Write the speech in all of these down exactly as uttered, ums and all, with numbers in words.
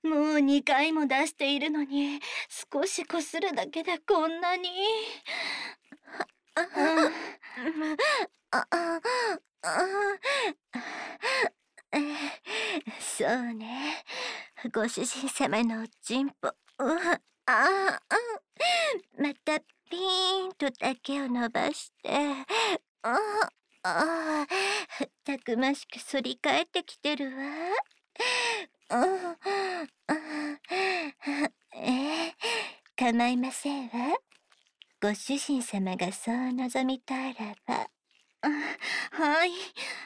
もうにかいも出しているのに、少しこするだけでこんなに。 ああああそうね。ご主人様のおちんぽ、うわああまたピーンと丈を伸ばして、ああたくましく反り返ってきてるわ。ええ、構いませんわ。ご主人様がそう望みたいらば。 はい。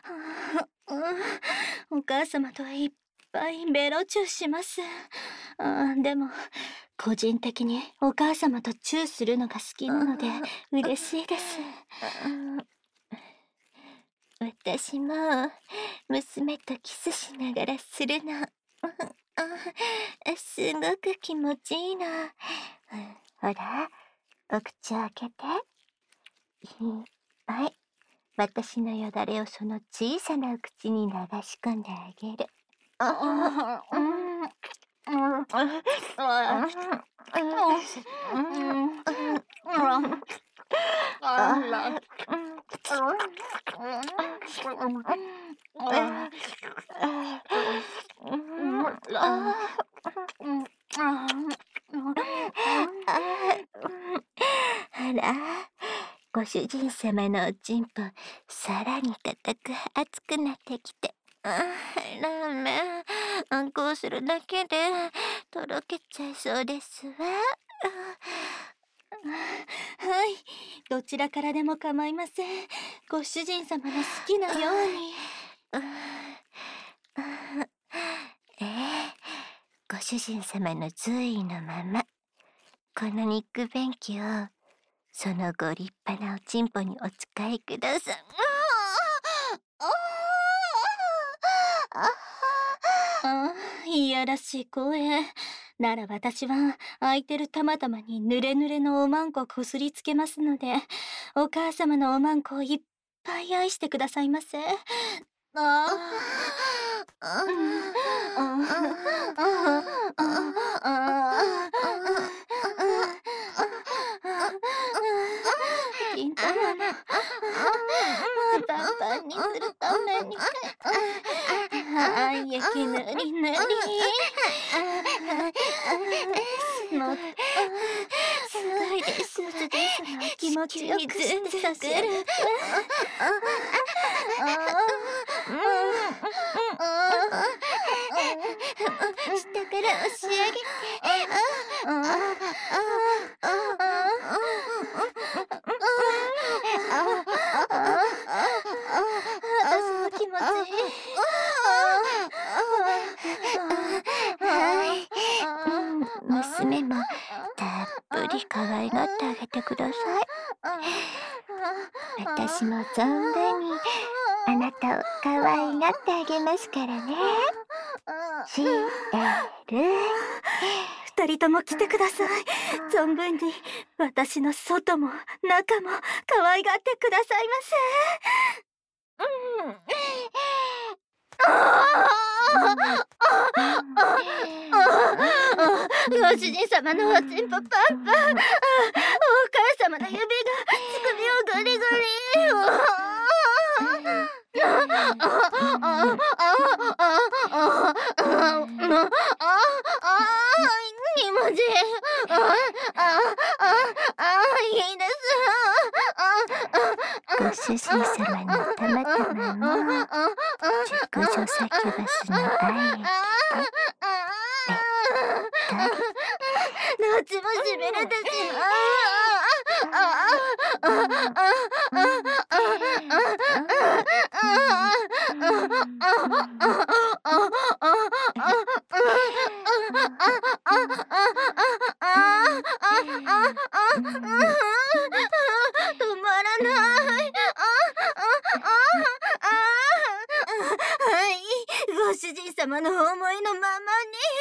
お母様といっぱいベロチューします。あでも個人的にお母様とチューするのが好きなので嬉しいです。 私も娘とキスしながらするのすごく気持ちいいの。ほら、お口を開けて。はい、私のよだれをその小さなお口に流し込んであげる。あら、ご主人様のおちんぽ、さらに硬く熱くなってきて。あラーメン、こうするだけでとろけちゃいそうですわ。 はい、どちらからでも構いません。ご主人様の好きなように。 ええ、ご主人様の随意のまま、この肉便器をそのご立派なおちんぽにお使いください。 ああ、いやらしい声。なら私は空いてる玉々にぬれぬれのおまんここすりつけますので、お母様のおまんこをいっぱい愛してくださいませ。ああ。金玉もパンパンにするために。はい、液ぬりぬり。もっとすごいです。気持ちよくして差し上げて。 下から押し上げて。 私も気持ちいい。 はい、娘もたっぷり可愛がってあげてください。私も存分にあなたを可愛がってあげますからね。シエル。 二人とも来てください。存分に私の外も中も可愛がってくださいませ。ご主人様のおちんぽパンパン。お母様の指が乳首をグリグリ。気持ちいい。いいです。 ご主人様のたまたまも熟女サキュバスの愛液とべったり。 どっちもしびれてしまう。止まらない。はい、ご主人様の思いのままに。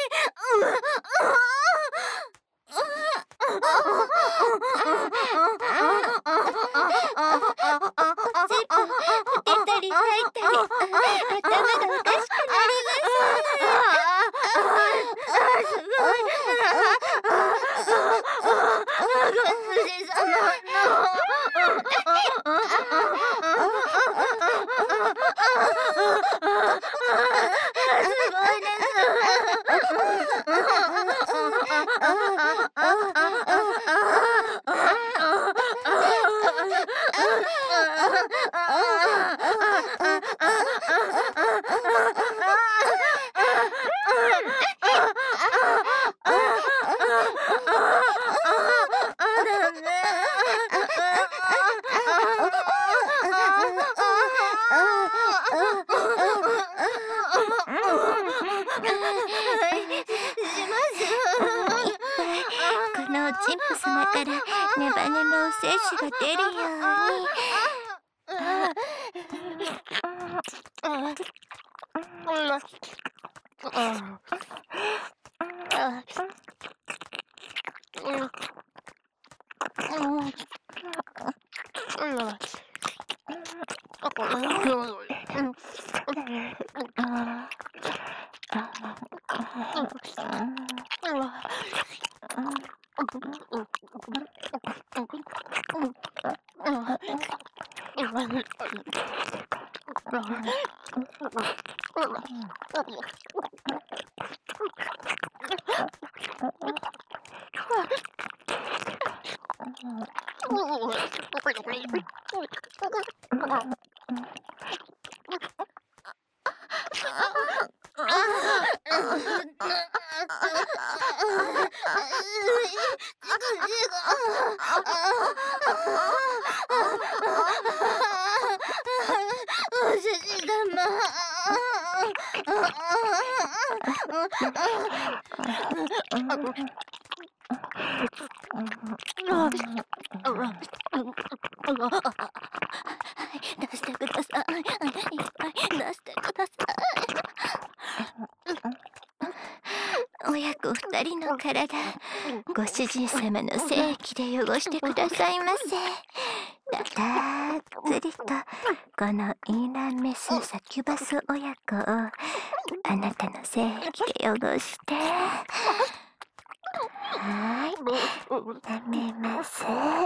出たり吐いたり、頭がおかしくなります。 この神父様からネバネバお精子が出るように。 お主様。出してください。いっぱい出してください。 親子二人の体、ご主人様の精液で汚してくださいませ。たっぷりとこのイーランメスサキュバス親子をあなたの精液で汚して、はい、舐めます。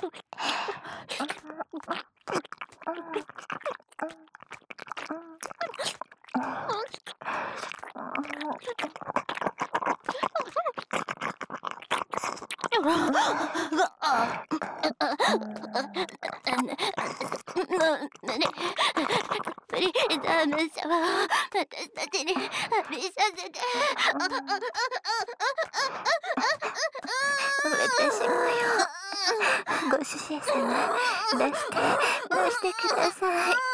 ダメさは私たちに浴びさせて。 私もよ。ご主人様、出して出してください。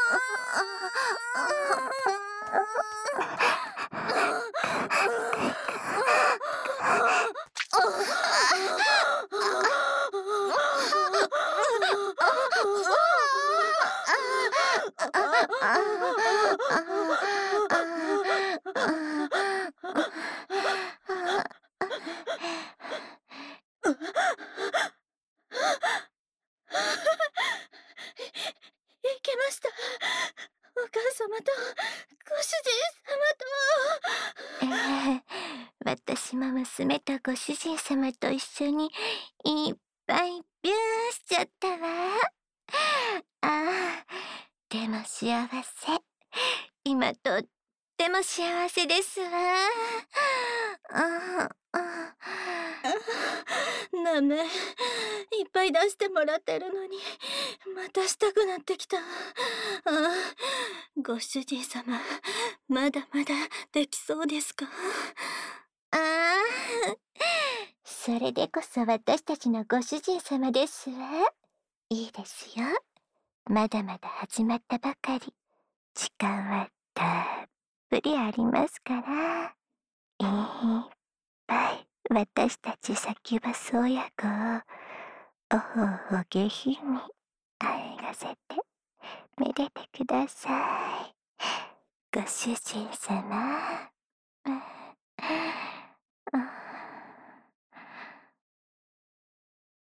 いけました。お母様とご主人様と。 ええ、私も娘とご主人様と一緒にいっぱいビューしちゃったわ。ああ、でも幸せ。今とっても幸せですわ。ああ、 ダメ。いっぱい出してもらってるのに、またしたくなってきた。ああ、ご主人様、まだまだできそうですか？ ああ、それでこそ私たちのご主人様ですわ。いいですよ。まだまだ始まったばかり。時間はたっぷりありますから。いっぱい私たちサキュバス親子をおほほ下品にあえがせてめでてください。ご主人様。